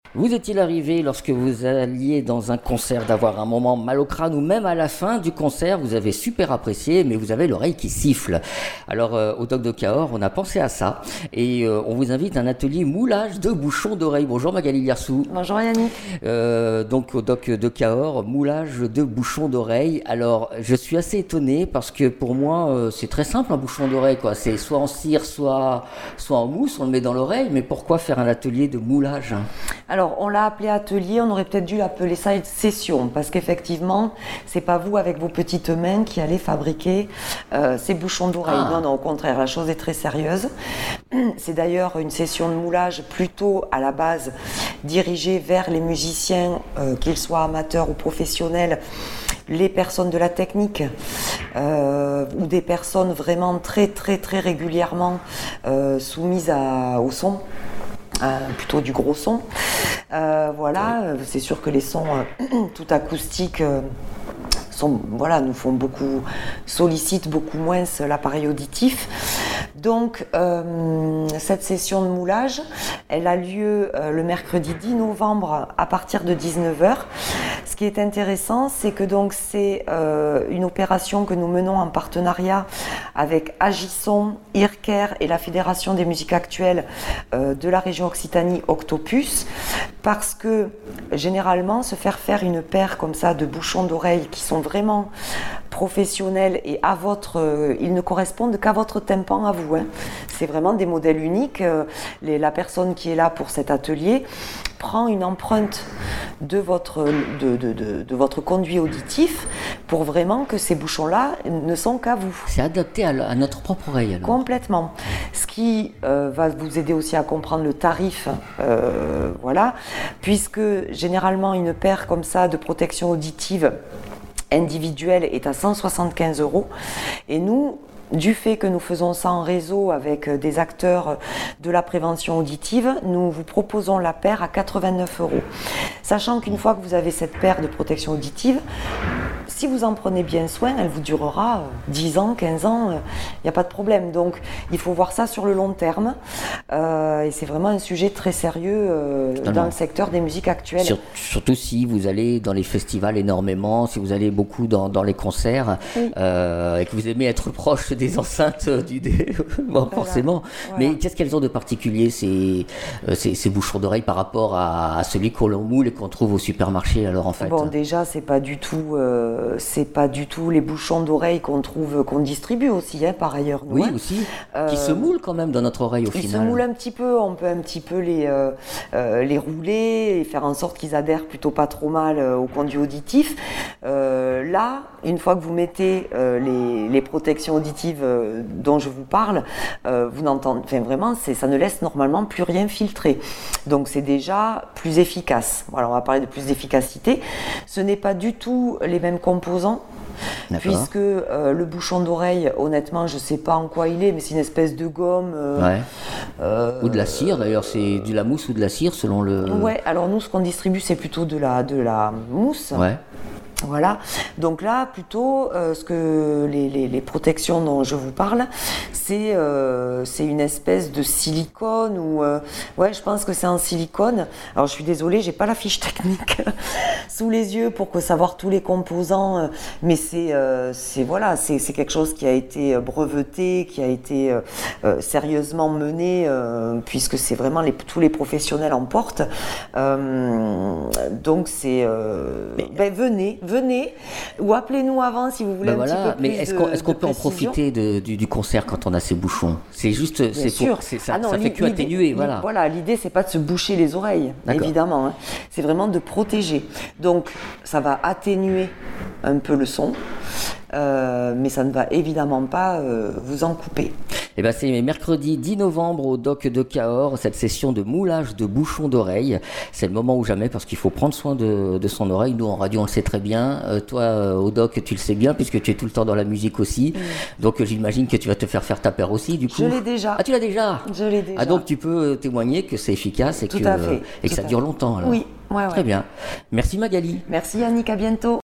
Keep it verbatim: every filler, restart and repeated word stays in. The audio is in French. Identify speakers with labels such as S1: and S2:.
S1: Vous est-il arrivé, lorsque vous alliez dans un concert, d'avoir un moment mal au crâne ou même à la fin du concert, vous avez super apprécié, mais vous avez l'oreille qui siffle? Alors, euh, au Doc de Cahors, on a pensé à ça et euh, on vous invite à un atelier moulage de bouchons d'oreilles. Bonjour Magali Liarsou.
S2: Bonjour Yannick.
S1: Euh, donc, au Doc de Cahors, moulage de bouchons d'oreilles. Alors, je suis assez étonné parce que pour moi, euh, c'est très simple un bouchon d'oreille, quoi. C'est soit en cire, soit, soit en mousse, on le met dans l'oreille, mais pourquoi faire un atelier de moulage?
S2: Alors, on l'a appelé atelier, on aurait peut-être dû l'appeler ça une session, parce qu'effectivement, c'est pas vous avec vos petites mains qui allez fabriquer euh, ces bouchons d'oreilles. Ah. Non, non, au contraire, la chose est très sérieuse. C'est d'ailleurs une session de moulage plutôt à la base dirigée vers les musiciens, euh, qu'ils soient amateurs ou professionnels, les personnes de la technique euh, ou des personnes vraiment très très très régulièrement euh, soumises à, au son. Euh, plutôt du gros son. Euh, voilà, oui. C'est sûr que les sons euh, tout acoustiques euh, sont, voilà, nous font beaucoup, sollicitent beaucoup moins l'appareil auditif. Donc, euh, cette session de moulage, elle a lieu euh, le mercredi dix novembre à partir de dix-neuf heures. Ce qui est intéressant, c'est que donc c'est euh, une opération que nous menons en partenariat avec Agisson, Irker et la Fédération des musiques actuelles euh, de la région Occitanie, Octopus, parce que généralement, se faire faire une paire comme ça de bouchons d'oreilles qui sont vraiment professionnels et à votre, euh, ils ne correspondent qu'à votre tympan à vous. Hein. C'est vraiment des modèles uniques. Euh, les, la personne qui est là pour cet atelier prend une empreinte de votre, de, de, de, de votre conduit auditif pour vraiment que ces bouchons-là ne sont qu'à vous.
S1: C'est adapté à, à notre propre oreille alors.
S2: Complètement. Ce qui euh, va vous aider aussi à comprendre le tarif, euh, voilà, puisque généralement une paire comme ça de protection auditive individuelle est à cent soixante-quinze euros et nous, du fait que nous faisons ça en réseau avec des acteurs de la prévention auditive, nous vous proposons la paire à quatre-vingt-neuf euros. Sachant qu'une fois que vous avez cette paire de protection auditive, si vous en prenez bien soin, elle vous durera dix ans, quinze ans, il n'y a pas de problème. Donc il faut voir ça sur le long terme euh, et c'est vraiment un sujet très sérieux euh, dans le secteur des musiques actuelles.
S1: Sur, surtout si vous allez dans les festivals énormément, si vous allez beaucoup dans, dans les concerts oui. euh, et que vous aimez être proche des enceintes du dé, bon, voilà. Forcément. Voilà. Mais qu'est-ce qu'elles ont de particulier ces, euh, ces, ces bouchons d'oreilles par rapport à, à celui qu'on moule et qu'on trouve au supermarché alors en fait?
S2: Bon, déjà c'est pas du tout, euh, c'est pas du tout les bouchons d'oreilles qu'on trouve, qu'on distribue aussi, hein, par ailleurs.
S1: Oui,
S2: hein.
S1: aussi. Euh, qui se moulent quand même dans notre oreille au
S2: ils
S1: final.
S2: Ils se moulent un petit peu. On peut un petit peu les euh, euh, les rouler et faire en sorte qu'ils adhèrent plutôt pas trop mal euh, au conduit auditif. Euh, là, une fois que vous mettez euh, les, les protections auditives Euh, dont je vous parle, euh, vous n'entendez, enfin vraiment, c'est, ça ne laisse normalement plus rien filtrer. Donc c'est déjà plus efficace. Voilà, on va parler de plus d'efficacité. Ce n'est pas du tout les mêmes composants. D'accord. Puisque euh, le bouchon d'oreille, honnêtement, je ne sais pas en quoi il est, mais c'est une espèce de gomme. Euh,
S1: ouais. euh, ou de la cire, d'ailleurs, c'est de la mousse ou de la cire selon le.
S2: Ouais. Alors nous, ce qu'on distribue, c'est plutôt de la de la mousse.
S1: Ouais.
S2: Voilà, donc là plutôt euh, ce que les, les, les protections dont je vous parle, c'est euh, c'est une espèce de silicone ou euh, ouais, je pense que c'est en silicone. Alors je suis désolée, j'ai pas la fiche technique sous les yeux pour que savoir tous les composants, euh, mais c'est euh, c'est voilà, c'est c'est quelque chose qui a été breveté, qui a été euh, euh, sérieusement mené euh, puisque c'est vraiment les tous les professionnels en portent. Euh, donc c'est euh, ben venez venez ou appelez-nous avant si vous voulez ben un voilà. petit peu plus.
S1: Mais est-ce qu'on, est-ce qu'on peut précision. en profiter de, du, du concert quand on a ces bouchons? C'est juste,
S2: Bien
S1: c'est
S2: sûr.
S1: Pour, c'est, ça,
S2: ah non,
S1: ça fait que atténuer, voilà.
S2: Voilà, l'idée c'est pas de se boucher les oreilles, D'accord. évidemment. Hein. C'est vraiment de protéger. Donc ça va atténuer un peu le son, euh, mais ça ne va évidemment pas euh, vous en couper.
S1: Eh ben c'est mercredi dix novembre au Doc de Cahors, cette session de moulage de bouchons d'oreilles. C'est le moment ou jamais parce qu'il faut prendre soin de, de son oreille. Nous en radio on le sait très bien. Euh, toi euh, au Doc tu le sais bien puisque tu es tout le temps dans la musique aussi. Mmh. Donc euh, j'imagine que tu vas te faire faire ta paire aussi du coup.
S2: Je l'ai déjà.
S1: Ah tu l'as déjà.
S2: Je l'ai déjà.
S1: Ah donc tu peux témoigner que c'est efficace et
S2: tout
S1: que,
S2: à fait.
S1: Euh, et que
S2: tout
S1: ça dure longtemps alors.
S2: Oui. Ouais, ouais.
S1: Très bien. Merci Magali.
S2: Merci Yannick, à bientôt.